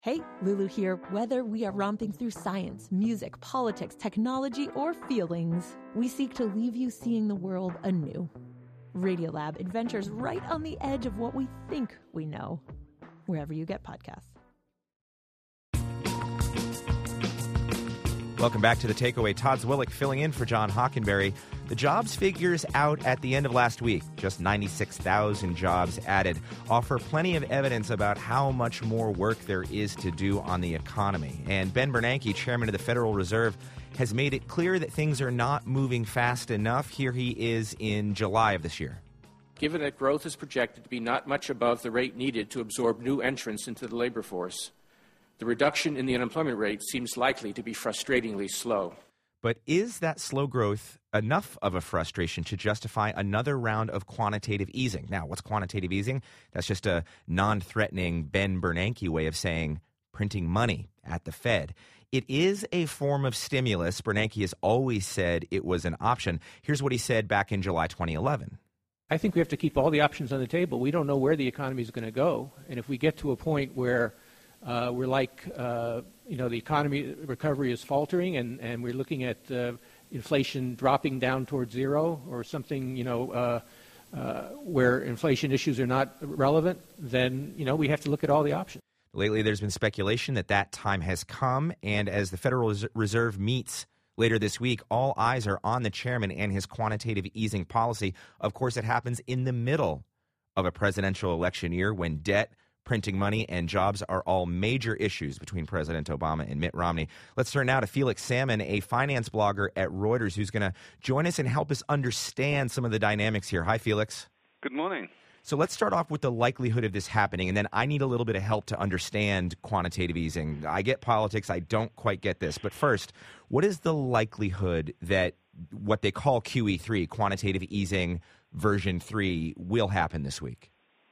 Hey, Lulu here. Whether we are romping through science, music, politics, technology, or feelings, we seek to leave you seeing the world anew. Radiolab adventures right on the edge of what we think we know, wherever you get podcasts. Welcome back to The Takeaway. Todd Zwillich filling in for John Hockenberry. The jobs figures out at the end of last week, just 96,000 jobs added, offer plenty of evidence about how much more work there is to do on the economy. And Ben Bernanke, chairman of the Federal Reserve, has made it clear that things are not moving fast enough. Here he is in July of this year. Given that growth is projected to be not much above the rate needed to absorb new entrants into the labor force, the reduction in the unemployment rate seems likely to be frustratingly slow. But is that slow growth enough of a frustration to justify another round of quantitative easing? Now, what's quantitative easing? That's just a non-threatening Ben Bernanke way of saying printing money at the Fed. It is a form of stimulus. Bernanke has always said it was an option. Here's what he said back in July 2011. I think we have to keep all the options on the table. We don't know where the economy is going to go. And if we get to a point where we're like, the economy recovery is faltering and we're looking at inflation dropping down towards zero or something, where inflation issues are not relevant, then, we have to look at all the options. Lately, there's been speculation that time has come. And as the Federal Reserve meets later this week, all eyes are on the chairman and his quantitative easing policy. Of course, it happens in the middle of a presidential election year when debt, printing money, and jobs are all major issues between President Obama and Mitt Romney. Let's turn now to Felix Salmon, a finance blogger at Reuters, who's going to join us and help us understand some of the dynamics here. Hi, Felix. Good morning. So let's start off with the likelihood of this happening, and then I need a little bit of help to understand quantitative easing. I get politics. I don't quite get this. But first, what is the likelihood that what they call QE3, quantitative easing version 3, will happen this week?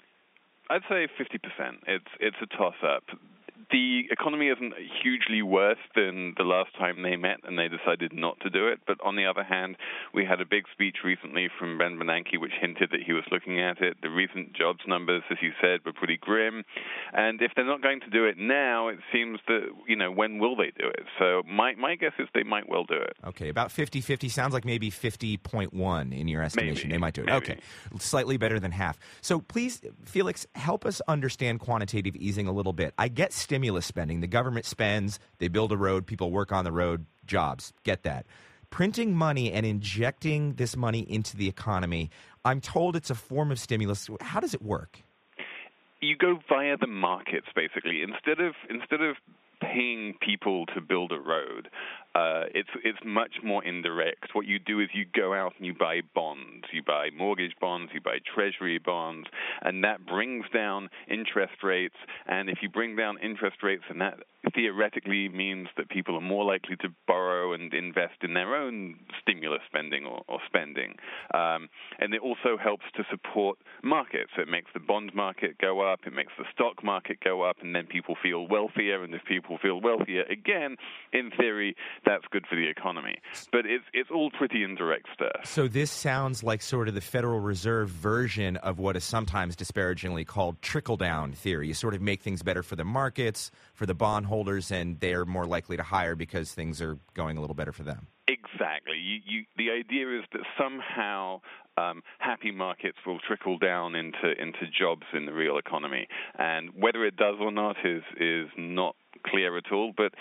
I'd say 50%. It's a toss-up. The economy isn't hugely worse than the last time they met and they decided not to do it. But on the other hand, we had a big speech recently from Ben Bernanke which hinted that he was looking at it. The recent jobs numbers, as you said, were pretty grim. And if they're not going to do it now, it seems that, when will they do it? So my guess is they might well do it. Okay, about 50-50. Sounds like maybe 50.1 in your estimation. Maybe, they might do it. Maybe. Okay, slightly better than half. So please, Felix, help us understand quantitative easing a little bit. I get stimulus spending. The government spends, they build a road, people work on the road, jobs. Get that. Printing money and injecting this money into the economy, I'm told it's a form of stimulus. How does it work? You go via the markets, basically. Instead of paying people to build a road, it's much more indirect. What you do is you go out and you buy bonds. You buy mortgage bonds, you buy treasury bonds, and that brings down interest rates. And if you bring down interest rates, and that theoretically means that people are more likely to borrow and invest in their own stimulus spending or spending. And it also helps to support markets. It makes the bond market go up, it makes the stock market go up, and then people feel wealthier. And if people feel wealthier, again, in theory, that's good for the economy. But it's all pretty indirect stuff. So this sounds like sort of the Federal Reserve version of what is sometimes disparagingly called trickle-down theory. You sort of make things better for the markets, for the bondholders, and they're more likely to hire because things are going a little better for them. Exactly. The idea is that somehow happy markets will trickle down into jobs in the real economy, and whether it does or not is not clear at all. But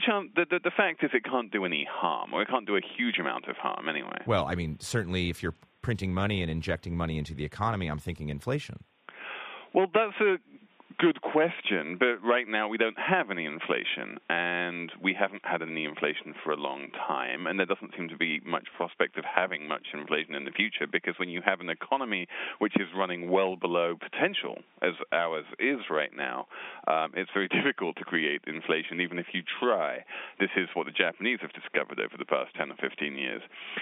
the fact is, it can't do any harm, or it can't do a huge amount of harm anyway. Well, I mean, certainly if you're printing money and injecting money into the economy, I'm thinking inflation. Well, that's a good question, but right now we don't have any inflation, and we haven't had any inflation for a long time, and there doesn't seem to be much prospect of having much inflation in the future, because when you have an economy which is running well below potential, as ours is right now, it's very difficult to create inflation, even if you try. This is what the Japanese have discovered over the past 10 or 15 years.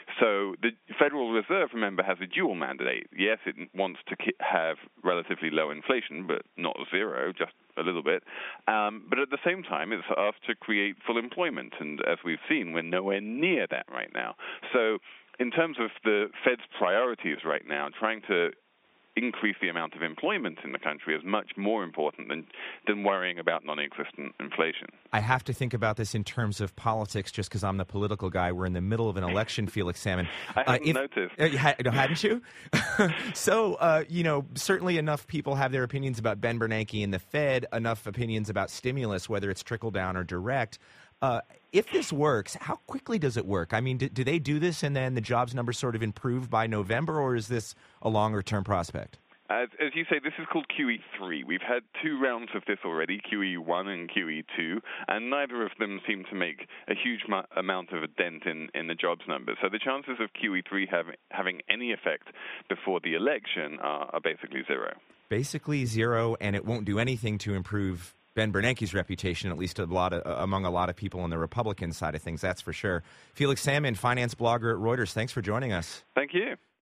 So the Federal Reserve, remember, has a dual mandate. Yes, it wants to have relatively low inflation, but not zero, just a little bit. But at the same time, it's asked to create full employment. And as we've seen, we're nowhere near that right now. So in terms of the Fed's priorities right now, trying to increase the amount of employment in the country is much more important than worrying about non-existent inflation. I have to think about this in terms of politics just because I'm the political guy. We're in the middle of an election, Felix Salmon. I hadn't noticed. Hadn't you? So, certainly enough people have their opinions about Ben Bernanke and the Fed, enough opinions about stimulus, whether it's trickle-down or direct. If this works, how quickly does it work? I mean, do they do this and then the jobs numbers sort of improve by November, or is this a longer-term prospect? As you say, this is called QE3. We've had 2 rounds of this already, QE1 and QE2, and neither of them seem to make a huge amount of a dent in the jobs numbers. So the chances of QE3 having any effect before the election are basically zero. Basically zero, and it won't do anything to improve Ben Bernanke's reputation, at least among a lot of people on the Republican side of things, that's for sure. Felix Salmon, finance blogger at Reuters, thanks for joining us. Thank you.